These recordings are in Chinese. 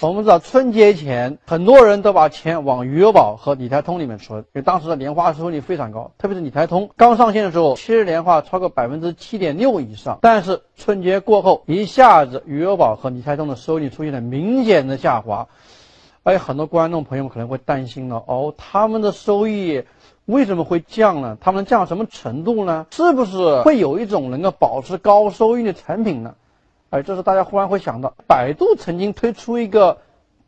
我们知道春节前很多人都把钱往余额宝和理财通里面存，因为当时的年化收益率非常高，特别是理财通刚上线的时候，7日年化超过 7.6% 以上。但是春节过后，一下子余额宝和理财通的收益率出现了明显的下滑。很多观众朋友可能会担心了，他们的收益为什么会降呢？他们降什么程度呢？是不是会有一种能够保持高收益的产品呢？这时大家忽然会想到，百度曾经推出一个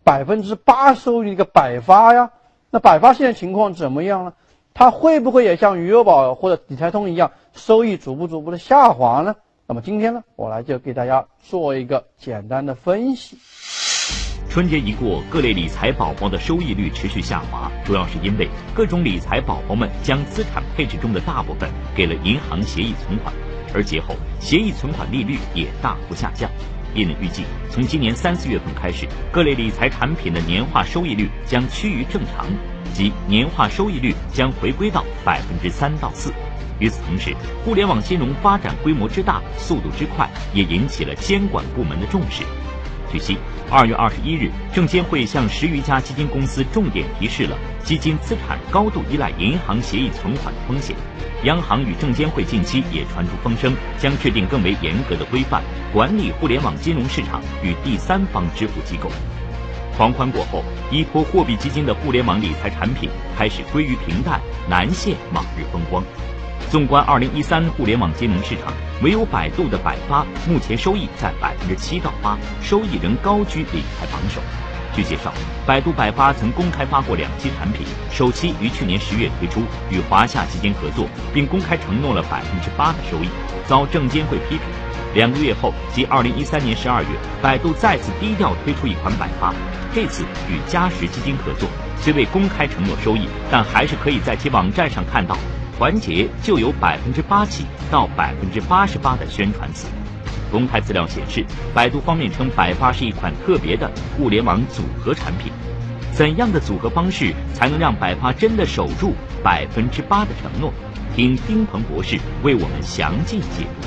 8%收益的一个百发呀，那百发现在情况怎么样呢？它会不会也像余额宝或者理财通一样，收益逐步的下滑呢？那么今天呢，我来就给大家做一个简单的分析。 春节一过，各类理财宝宝的收益率持续下滑，主要是因为各种理财宝宝们将资产配置中的大部分给了银行协议存款，而节后协议存款利率也大幅下降。因人预计，从今年3、4月份开始，各类理财产品的年化收益率将趋于正常，即年化收益率将回归到3%到4%。与此同时，互联网金融发展规模之大、速度之快，也引起了监管部门的重视。据悉，2月21日，证监会向10余家基金公司重点提示了基金资产高度依赖银行协议存款的风险。央行与证监会近期也传出风声，将制定更为严格的规范，管理互联网金融市场与第三方支付机构。狂欢过后，一波货币基金的互联网理财产品开始归于平淡，难现往日风光。纵观2013互联网金融市场，唯有百度的百发目前收益在7%到8%，收益仍高居理财榜首。据介绍，百度百发曾公开发过2期产品，首期于去年10月推出，与华夏基金合作，并公开承诺了8%的收益，遭证监会批评。2个月后，即2013年12月，百度再次低调推出一款百发，这次与嘉实基金合作，虽未公开承诺收益，但还是可以在其网站上看到团结就有8%起到88%的宣传词。公开资料显示，百度方面称百发是一款特别的互联网组合产品。怎样的组合方式才能让百发真的守住8%的承诺？听丁鹏博士为我们详尽解读。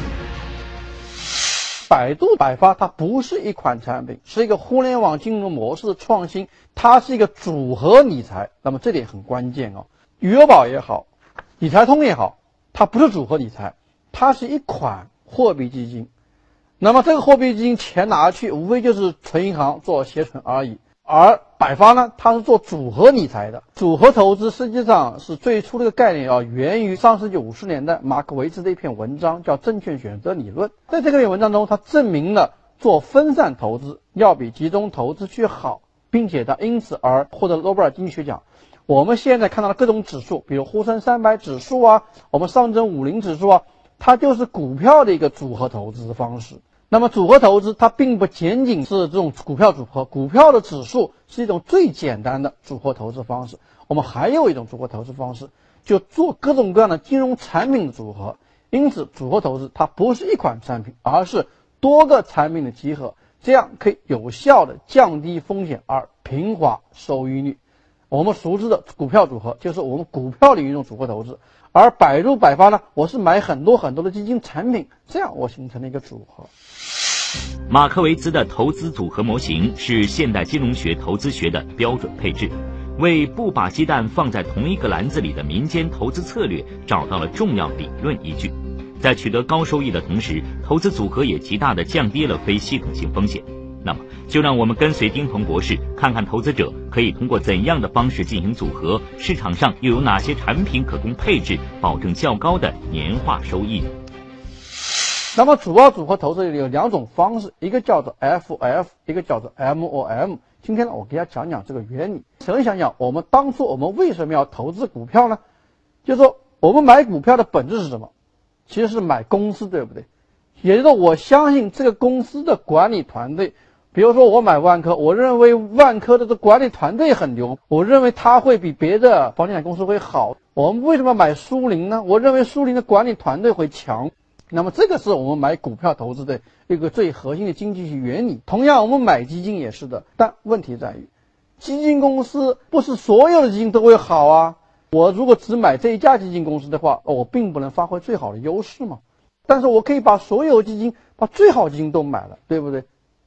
百度百发它不是一款产品，是一个互联网金融模式的创新，它是一个组合理财。那么这点很关键余额宝也好，理财通也好，它不是组合理财，它是一款货币基金。那么这个货币基金钱拿去无非就是存银行做协存而已，而百发呢，它是做组合理财的。组合投资实际上是最初这个概念源于上世纪50年代马克维茨的一篇文章，叫证券选择理论。在这篇文章中，他证明了做分散投资要比集中投资去好，并且他因此而获得诺贝尔经济学奖。我们现在看到的各种指数，比如沪深300指数我们上证50指数它就是股票的一个组合投资方式。那么组合投资它并不仅仅是这种股票组合，股票的指数是一种最简单的组合投资方式。我们还有一种组合投资方式，就做各种各样的金融产品的组合。因此组合投资它不是一款产品，而是多个产品的集合，这样可以有效的降低风险而平滑收益率。我们熟知的股票组合就是我们股票领域中组合投资，而百度百发呢，我是买很多的基金产品，这样我形成了一个组合。 马克维茨的投资组合模型是现代金融学投资学的标准配置，为不把鸡蛋放在同一个篮子里的民间投资策略找到了重要理论依据。在取得高收益的同时，投资组合也极大地降低了非系统性风险。那么就让我们跟随丁鹏博士，看看投资者可以通过怎样的方式进行组合，市场上又有哪些产品可供配置，保证较高的年化收益。 那么主要组合投资里有2种方式，一个叫做 FF， 一个叫做 MOM。 今天呢，我给大家讲讲这个原理。首先想想我们当初为什么要投资股票呢？就是说我们买股票的本质是什么？其实是买公司，对不对？也就是说我相信这个公司的管理团队。比如说我买万科，我认为万科的管理团队很牛，我认为它会比别的房地产公司会好。我们为什么买苏宁呢？我认为苏宁的管理团队会强。那么这个是我们买股票投资的一个最核心的经济学原理。同样我们买基金也是的，但问题在于基金公司不是所有的基金都会好我如果只买这一家基金公司的话，我并不能发挥最好的优势嘛。但是我可以把所有基金，把最好基金都买了，对不对？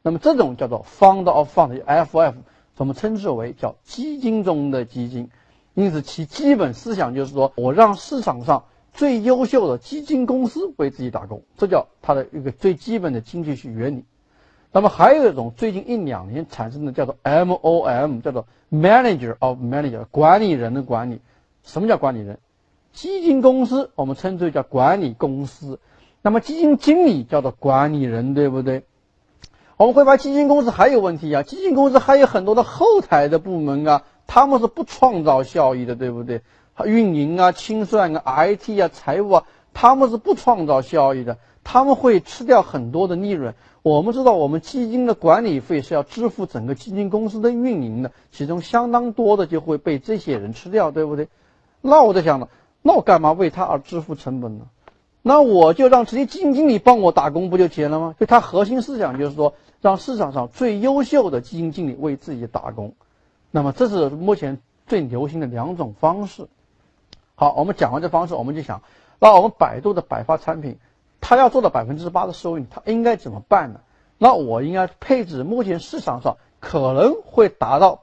那么这种叫做 Fund of Fund，FF， 我们称之为叫基金中的基金。因此其基本思想就是说，我让市场上最优秀的基金公司为自己打工，这叫它的一个最基本的经济学原理。那么还有一种最近1-2年产生的叫做 MOM， 叫做 Manager of Manager， 管理人的管理。什么叫管理人？基金公司我们称之为叫管理公司，那么基金经理叫做管理人，对不对？我们会发现基金公司还有问题啊，基金公司还有很多的后台的部门啊，他们是不创造效益的，对不对？运营啊、清算啊、IT 啊、财务啊，他们是不创造效益的，他们会吃掉很多的利润。我们知道我们基金的管理费是要支付整个基金公司的运营的，其中相当多的就会被这些人吃掉，对不对？那我在想了，那我干嘛为他而支付成本呢？那我就让这些基金经理帮我打工不就结了吗？所以他核心思想就是说，让市场上最优秀的基金经理为自己打工。那么这是目前最流行的2种方式。好，我们讲完这方式，我们就想，那我们百度的百发产品，它要做到8%的收益，它应该怎么办呢？那我应该配置目前市场上可能会达到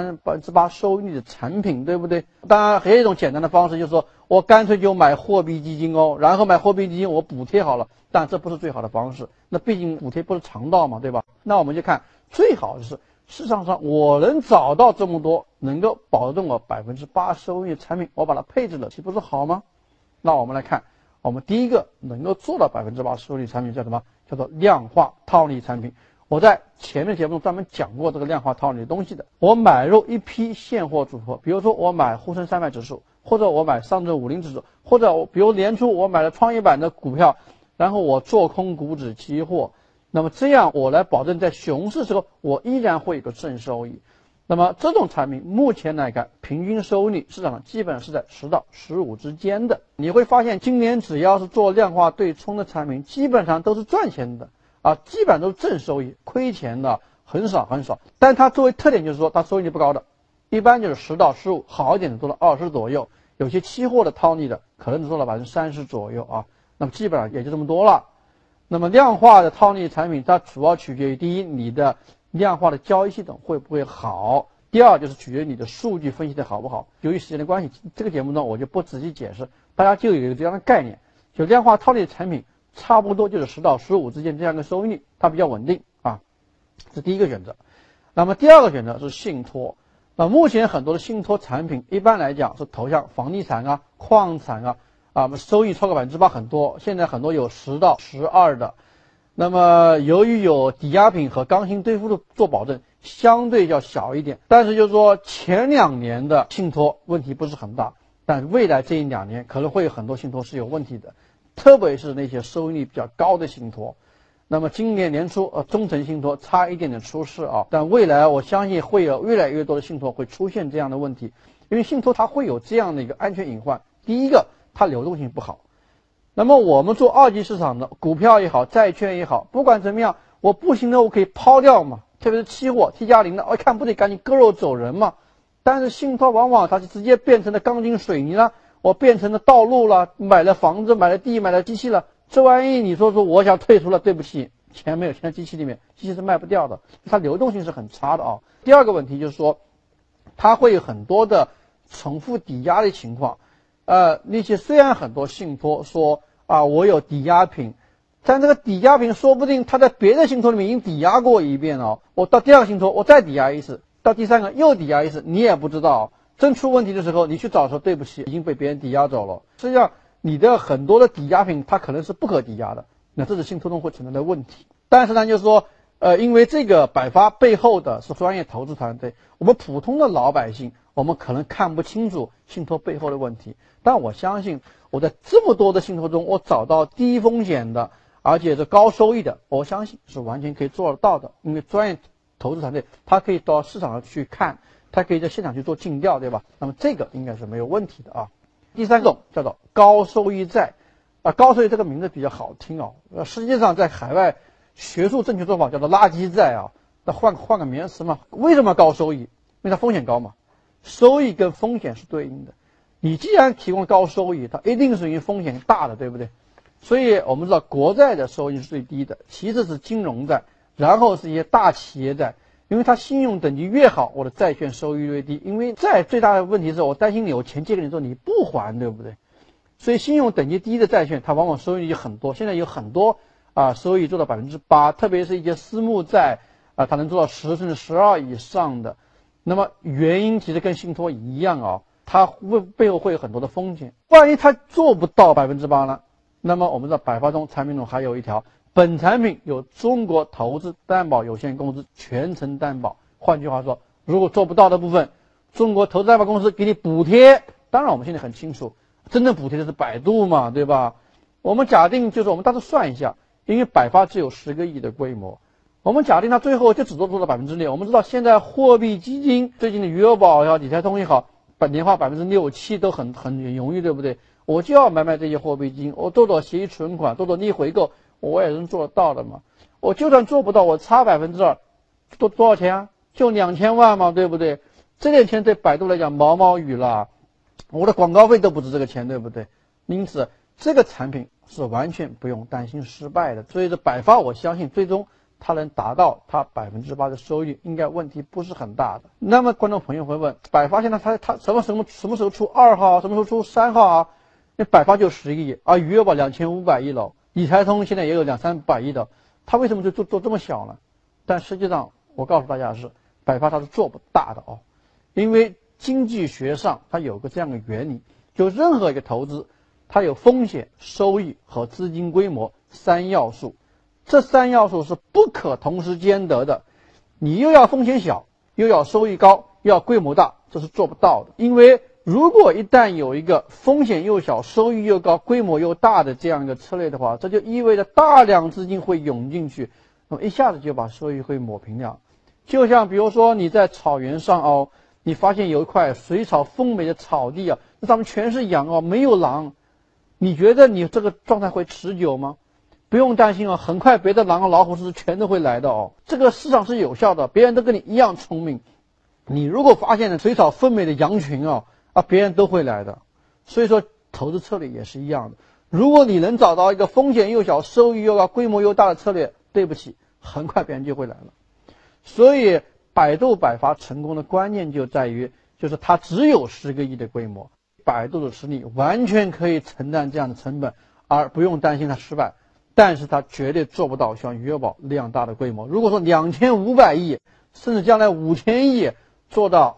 8%收益率的产品，对不对？当然还有一种简单的方式，就是说我干脆就买货币基金哦，然后买货币基金我补贴好了，但这不是最好的方式，那毕竟补贴不是常道嘛，对吧？那我们就看最好的是市场上我能找到这么多能够保证我8%收益的产品，我把它配置了，岂不是好吗？那我们来看，我们第一个能够做到8%收益产品叫什么？叫做量化套利产品。我在前面节目中专门讲过这个量化套利的东西的。我买入一批现货组合，比如说我买沪深300指数，或者我买上证50指数，或者比如年初我买了创业板的股票，然后我做空股指期货，那么这样我来保证在熊市时候我依然会有个正收益。那么这种产品目前来看，平均收益率市场上基本上是在10到15之间的。你会发现今年只要是做量化对冲的产品，基本上都是赚钱的啊，基本上都是正收益，亏钱的很少很少。但它作为特点就是说它收益率不高的，一般就是10到15，好一点的做到20左右，有些期货的套利的可能只做到30%左右啊，那么基本上也就这么多了。那么量化的套利产品，它主要取决于第一，你的量化的交易系统会不会好，第二就是取决于你的数据分析的好不好。由于时间的关系，这个节目中我就不仔细解释，大家就有一个这样的概念，就量化套利的产品差不多就是10到15之间这样的收益率，它比较稳定啊，这第一个选择。那么第二个选择是信托。那目前很多的信托产品一般来讲是投向房地产啊、矿产啊，收益超过8%很多，现在很多有10到12的。那么由于有抵押品和刚性兑付的做保证，相对较小一点，但是就是说前2年的信托问题不是很大，但未来这1-2年可能会有很多信托是有问题的，特别是那些收益率比较高的信托。那么今年年初中诚信托差一点点出事啊，但未来我相信会有越来越多的信托会出现这样的问题，因为信托它会有这样的一个安全隐患。第一个，它流动性不好。那么我们做二级市场的股票也好，债券也好，不管怎么样，我不行的我可以抛掉嘛，特别是期货 T+0的，我一看不得赶紧割肉走人嘛。但是信托往往它是直接变成了钢筋水泥了，我变成了道路了，买了房子，买了地，买了机器了，这万一你说我想退出了，对不起，钱没有钱在机器里面，机器是卖不掉的，它流动性是很差的啊。第二个问题就是说，它会有很多的重复抵押的情况。那些虽然很多信托说我有抵押品，但这个抵押品说不定他在别的信托里面已经抵押过一遍了，我到第二个信托我再抵押一次，到第三个又抵押一次，你也不知道，真出问题的时候你去找说对不起，已经被别人抵押走了。实际上你的很多的抵押品它可能是不可抵押的，那这是信托中会存在的问题。但是呢就是说因为这个百发背后的是专业投资团队，我们普通的老百姓我们可能看不清楚信托背后的问题，但我相信我在这么多的信托中我找到低风险的而且是高收益的，我相信是完全可以做得到的。因为专业投资团队他可以到市场上去看，他可以在现场去做尽调，对吧？那么这个应该是没有问题的啊。第三种叫做高收益债高收益这个名字比较好听实际上在海外学术正确做法叫做垃圾债那换个名词嘛。为什么高收益？因为它风险高嘛，收益跟风险是对应的。你既然提供高收益，它一定是因为风险大的，对不对？所以我们知道国债的收益是最低的，其次是金融债， 然后是一些大企业债，因为它信用等级越好，我的债券收益越低。因为债最大的问题是我担心你有钱借给你之后你不还，对不对？所以信用等级低的债券它往往收益率很多，现在有很多收益做到 8%， 特别是一些私募债它能做到10甚至12以上的。那么原因其实跟信托一样它背后会有很多的风险，万一它做不到 8% 呢？那么我们知道百发中产品中还有一条，本产品由中国投资担保有限公司全程担保。换句话说，如果做不到的部分，中国投资担保公司给你补贴。当然我们现在很清楚，真正补贴的是百度嘛，对吧？我们假定就是我们大致算一下，因为百发只有10个亿的规模，我们假定它最后就只做到 6%。 我们知道现在货币基金最近的余额宝也好，理财通也好，年化 6%、7% 都很容易，对不对？我就要买这些货币基金，我做协议存款，做逆回购，我也能做得到的嘛。我就算做不到，我差 2%， 多少钱啊？就2000万嘛，对不对？这点钱对百度来讲毛毛雨了，我的广告费都不值这个钱，对不对？因此这个产品是完全不用担心失败的。所以这百发我相信最终它能达到它 8% 的收益，应该问题不是很大的。那么观众朋友会问，百发现在它什么时候出2号，什么时候出3号啊？那百发就11亿，而余额宝2500亿了，理财通现在也有200-300亿的，它为什么就做这么小呢？但实际上我告诉大家是，百发它是做不大的因为经济学上它有个这样的原理，就任何一个投资它有风险、收益和资金规模3要素，这3要素是不可同时兼得的。你又要风险小，又要收益高，又要规模大，这是做不到的。因为如果一旦有一个风险又小、收益又高、规模又大的这样一个策略的话，这就意味着大量资金会涌进去，那么一下子就把收益会抹平掉。就像比如说你在草原上你发现有一块水草丰美的草地那上面全是羊没有狼，你觉得你这个状态会持久吗？不用担心很快别的狼老虎是全都会来的这个市场是有效的，别人都跟你一样聪明。你如果发现了水草丰美的羊群别人都会来的。所以说投资策略也是一样的，如果你能找到一个风险又小、收益又高、规模又大的策略，对不起，很快别人就会来了。所以百度百发成功的关键就在于，就是它只有10个亿的规模，百度的实力完全可以承担这样的成本，而不用担心它失败。但是它绝对做不到像余额宝那样大的规模。如果说2500亿，甚至将来5000亿做到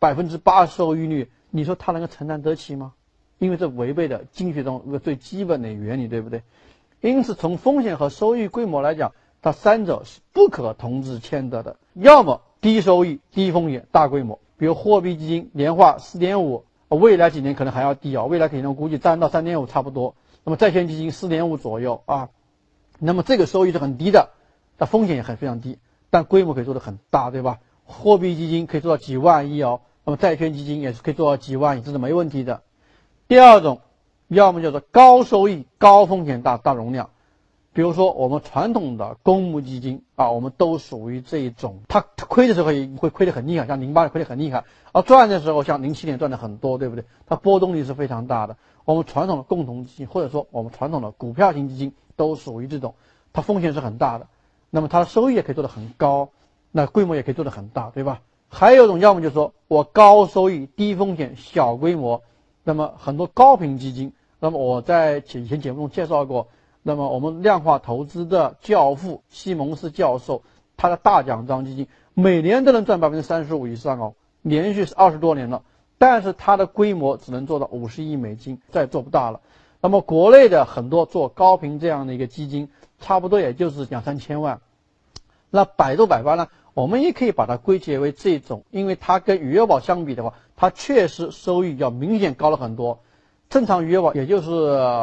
8%收益率，你说它能够承担得起吗？因为这违背了经济学中一个最基本的原理，对不对？因此从风险和收益规模来讲，它三者是不可同时兼得的。要么低收益、低风险、大规模，比如货币基金年化 4.5%， 未来几年可能还要低未来可能估计3到 3.5 差不多。那么债券基金 4.5 左右那么这个收益是很低的，但风险也非常低，但规模可以做得很大，对吧？货币基金可以做到几万亿那么债券基金也是可以做到几万亿，这是没问题的。第二种，要么就是高收益、高风险、大容量，比如说我们传统的公募基金我们都属于这一种。它亏的时候也会亏得很厉害，像08年亏得很厉害，而赚的时候像07年赚的很多，对不对？它波动率是非常大的。我们传统的共同基金或者说我们传统的股票型基金都属于这种，它风险是很大的，那么它的收益也可以做得很高，那规模也可以做得很大，对吧？还有一种，要么就是说我高收益、低风险、小规模，那么很多高频基金，那么我在以前节目中介绍过，那么我们量化投资的教父西蒙斯教授，他的大奖章基金每年都能赚 35% 以上连续20多年了，但是它的规模只能做到50亿美金，再做不大了。那么国内的很多做高频这样的一个基金，差不多也就是2-3千万。那百度百发呢，我们也可以把它归结为这种，因为它跟余额宝相比的话，它确实收益要明显高了很多。正常余额宝也就是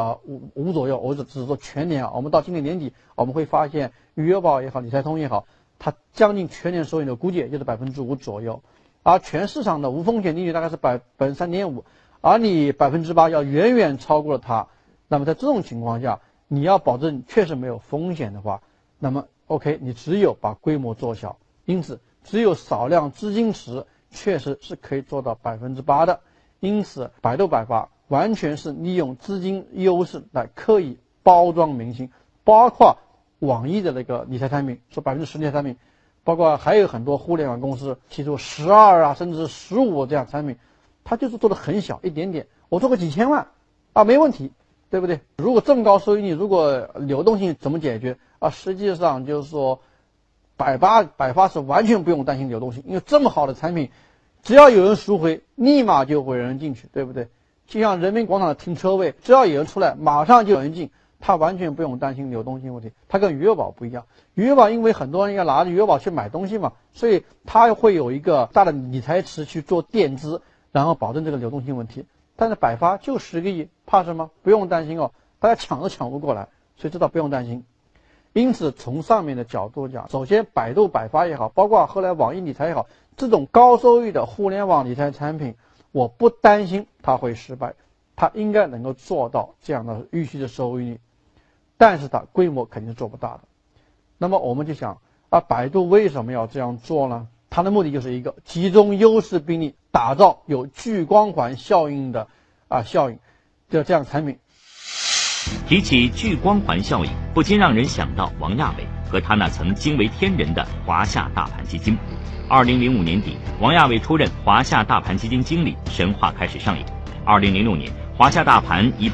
5左右，我只是说全年我们到今年年底，我们会发现余额宝也好，理财通也好，它将近全年收益的估计也就是 5% 左右，而全市场的无风险利率大概是 3.5%， 而你 8% 要远远超过了它。那么在这种情况下，你要保证确实没有风险的话，那么 OK， 你只有把规模做小，因此只有少量资金池确实是可以做到 8% 的。因此百度百发完全是利用资金优势来刻意包装明星，包括网易的那个理财产品，说10%理财产品，包括还有很多互联网公司提出12啊，甚至15这样产品，它就是做的很小一点点，我做个几千万啊，没问题，对不对？如果这么高收益率，如果流动性怎么解决啊？实际上就是说百发是完全不用担心流动性，因为这么好的产品，只要有人赎回，立马就会有人进去，对不对？就像人民广场的停车位，只要有人出来，马上就有人进，它完全不用担心流动性问题。它跟余额宝不一样，余额宝因为很多人要拿着余额宝去买东西嘛，所以它会有一个大的理财池去做垫资，然后保证这个流动性问题。但是百发就10个亿，怕什么？不用担心哦，大家抢都抢不过来，所以这倒不用担心。因此从上面的角度讲，首先百度百发也好，包括后来网易理财也好，这种高收益的互联网理财产品，我不担心它会失败，它应该能够做到这样的预期的收益率，但是它规模肯定是做不大的。那么我们就想啊，百度为什么要这样做呢？它的目的就是一个集中优势兵力，打造有聚光环效应的效应的这样产品。 提起聚光环效应，不禁让人想到王亚伟和他那曾惊为天人的华夏大盘基金。2005年底，王亚伟出任华夏大盘基金经理，神话开始上演。2006年，华夏大盘以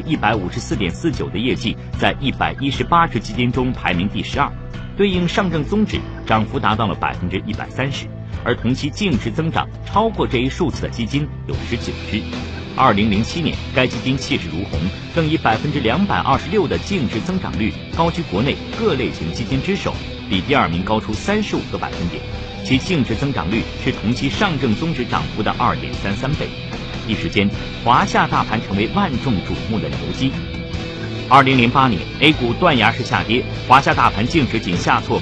154.49%的业绩，在118只基金中排名第12，对应上证综指涨幅达到了130%，而同期净值增长超过这一数字的基金有19只。2007年，该基金气势如虹，更以226%的净值增长率高居国内各类型基金之首，比第2名高出35个百分点。其净值增长率是同期上证综指涨幅的2.33倍。一时间，华夏大盘成为万众瞩目的投机。2008年 A 股断崖式下跌，华夏大盘净值仅下挫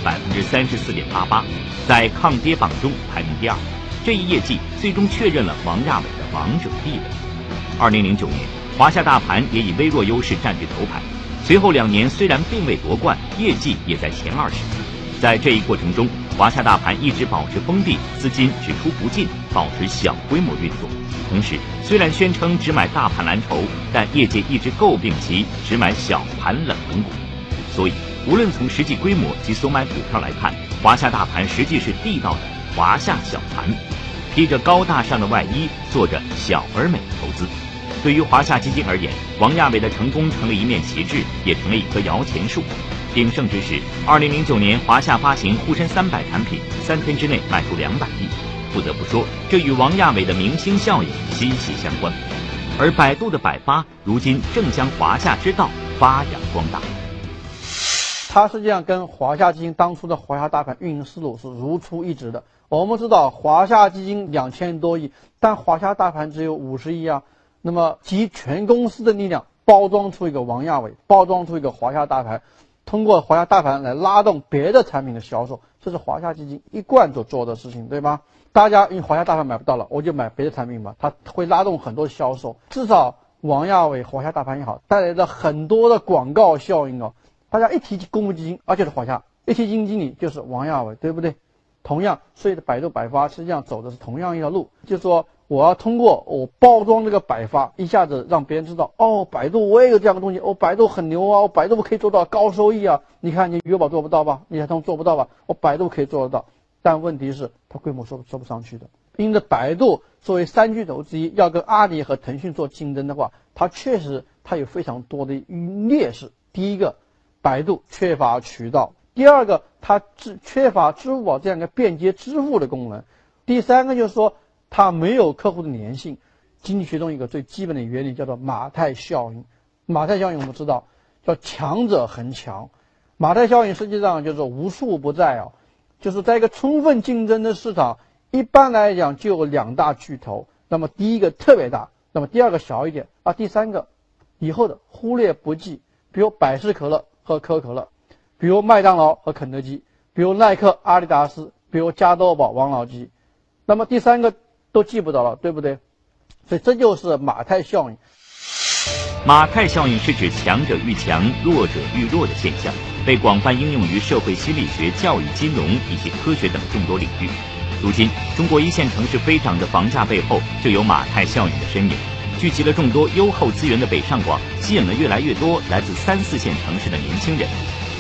34.88%，在抗跌榜中排名第2。这一业绩最终确认了王亚伟的王者地位。2009年，华夏大盘也以微弱优势占据头牌，随后2年虽然并未夺冠，业绩也在前20。在这一过程中，华夏大盘一直保持封闭，资金只出不进，保持小规模运作。同时，虽然宣称只买大盘蓝筹，但业界一直诟病其只买小盘冷门股。所以，无论从实际规模及所买股票来看，华夏大盘实际是地道的华夏小盘，披着高大上的外衣，做着小而美的投资。对于华夏基金而言，王亚伟的成功成了一面旗帜，也成了一棵摇钱树。鼎盛之时，2009年华夏发行沪深300产品，3天之内卖出200亿。不得不说，这与王亚伟的明星效应息息相关。而百度的百发，如今正将华夏之道发扬光大。 它实际上跟华夏基金当初的华夏大盘运营思路是如出一辙的。我们知道华夏基金2000多亿，但华夏大盘只有50亿啊。那么集全公司的力量包装出一个王亚伟，包装出一个华夏大盘，通过华夏大盘来拉动别的产品的销售，这是华夏基金一贯所做的事情，对吧？大家因为华夏大盘买不到了，我就买别的产品吧，它会拉动很多销售。至少王亚伟华夏大盘也好，带来了很多的广告效应哦。大家一提公募基金，就是华夏；一提基金经理就是王亚伟，对不对？同样，所以百度百发实际上走的是同样一条路，就是说我要通过我包装这个百发，一下子让别人知道，哦，百度我也有这样的东西，哦，百度很牛啊，我百度可以做到高收益啊。你看你余额宝做不到吧，理财通做不到吧，我百度可以做得到。但问题是它规模说不上去的，因为百度作为3巨头之一，要跟阿里和腾讯做竞争的话，它确实有非常多的劣势。第一个，百度缺乏渠道；第二个，它缺乏支付宝这样一个便捷支付的功能；第三个就是说它没有客户的粘性。经济学中一个最基本的原理叫做马太效应。马太效应我们知道叫强者恒强，马太效应实际上就是无处不在啊。就是在一个充分竞争的市场，一般来讲就有2大巨头，那么第一个特别大，那么第二个小一点啊，第三个以后的忽略不计，比如百事可乐和可口可乐，比如麦当劳和肯德基，比如耐克、阿迪达斯，比如加多宝、王老吉，那么第三个都记不到了，对不对？所以这就是马太效应。 马太效应是指强者愈强，弱者愈弱的现象，被广泛应用于社会心理学、教育、金融以及科学等众多领域。如今，中国1线城市飞涨的房价背后就有马太效应的身影。聚集了众多优厚资源的北上广，吸引了越来越多来自3、4线城市的年轻人。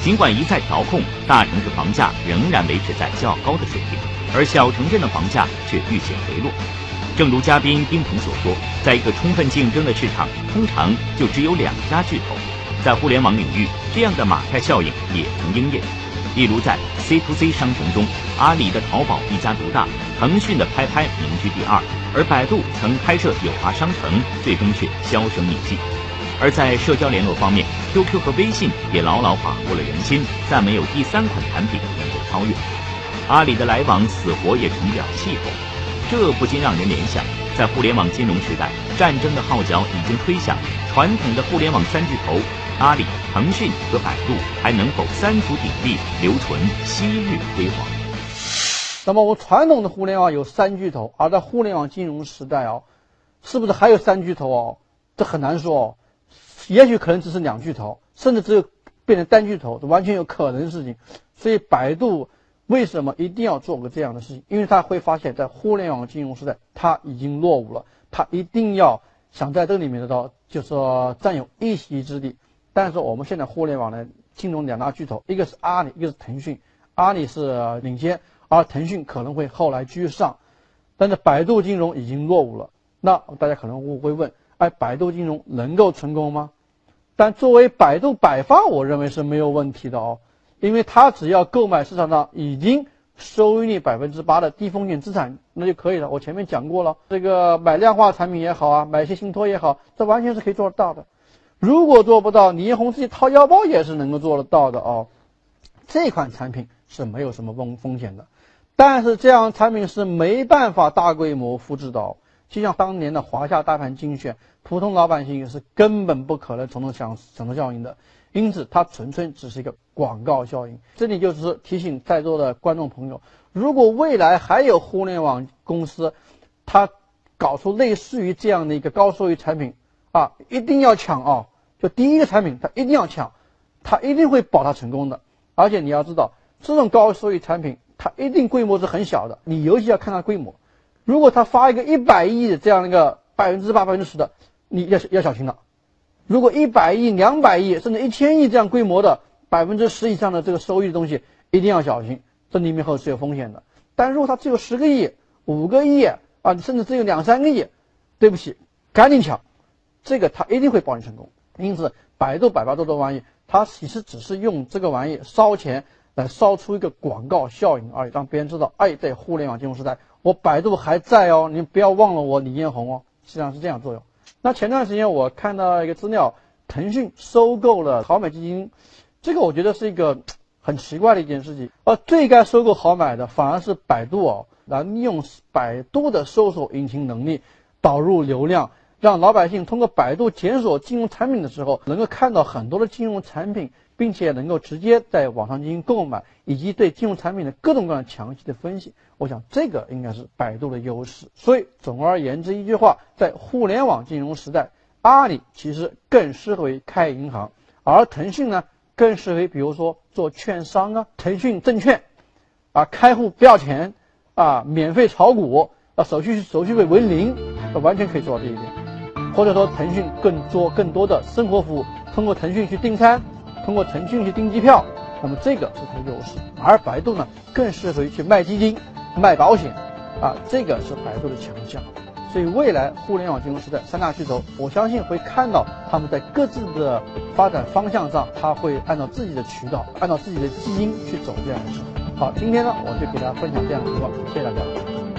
尽管一再调控，大城市房价仍然维持在较高的水平，而小城镇的房价却愈显回落。正如嘉宾丁鹏所说，在一个充分竞争的市场，通常就只有2家巨头。在互联网领域，这样的马太效应也曾应验。例如在 C2C 商城中，阿里的淘宝一家独大，腾讯的拍拍名居第2，而百度曾开设友华商城，最终却销声匿迹。而在社交联络方面， QQ 和微信也牢牢把握了人心，但没有第3款产品能够超越。阿里的来往死活也成不了气候，这不禁让人联想，在互联网金融时代，战争的号角已经吹响，传统的互联网3巨头阿里、腾讯和百度还能否三足鼎立，留存昔日辉煌？ 那么我们传统的互联网有3巨头，而在互联网金融时代是不是还有3巨头这很难说也许可能只是2巨头，甚至只有变成单巨头，这完全有可能的事情。所以百度为什么一定要做个这样的事情？因为他会发现在互联网金融时代他已经落伍了，他一定要想在这里面就是说占有一席之地。但是我们现在互联网的金融2大巨头，一个是阿里，一个是腾讯。阿里是领先，而腾讯可能会后来居上，但是百度金融已经落伍了。那大家可能会问，百度金融能够成功吗？但作为百度百发，我认为是没有问题的因为它只要购买市场上已经收益率8%的低风险资产，那就可以了。我前面讲过了，这个买量化产品也好买一些信托也好，这完全是可以做得到的。如果做不到，倪虹自己掏腰包也是能够做得到的这款产品是没有什么风险的，但是这样产品是没办法大规模复制的就像当年的华夏大盘精选，普通老百姓是根本不可能从中享受效应的，因此它纯粹只是一个广告效应。这里就是提醒在座的观众朋友，如果未来还有互联网公司它搞出类似于这样的一个高收益产品一定要抢就第一个产品它一定要抢，它一定会保它成功的。而且你要知道，这种高收益产品它一定规模是很小的，你尤其要看它规模。如果他发一个100亿的这样一个8%、10%的，你要小心了。如果100亿、200亿甚至1000亿这样规模的10%以上的这个收益的东西，一定要小心，这里面后是有风险的。但如果它只有10个亿、5个亿甚至只有2、3个亿，对不起，赶紧抢，这个它一定会保你成功。因此，百度百发多的玩意，它其实只是用这个玩意烧钱来烧出一个广告效应而已，让别人知道，在互联网金融时代，我百度还在你不要忘了我李彦宏实际上是这样作用。那前段时间我看到一个资料，腾讯收购了好买基金，这个我觉得是一个很奇怪的一件事情。最该收购好买的反而是百度来利用百度的搜索引擎能力导入流量，让老百姓通过百度检索金融产品的时候，能够看到很多的金融产品，并且能够直接在网上进行购买，以及对金融产品的各种各样详细的分析。我想这个应该是百度的优势。所以总而言之一句话，在互联网金融时代，阿里其实更适合于开银行，而腾讯呢更适合于比如说做券商腾讯证券开户不要钱免费炒股手续费为0，完全可以做到这一点。或者说腾讯做更多的生活服务，通过腾讯去订餐，通过腾讯去订机票，那么这个是它的优势。而百度呢更适合于去卖基金、卖保险这个是百度的强项。所以未来互联网金融时代3大巨头，我相信会看到他们在各自的发展方向上，他会按照自己的渠道，按照自己的基因去走这样的事。好，今天呢我就给大家分享这样的情况，谢谢大家。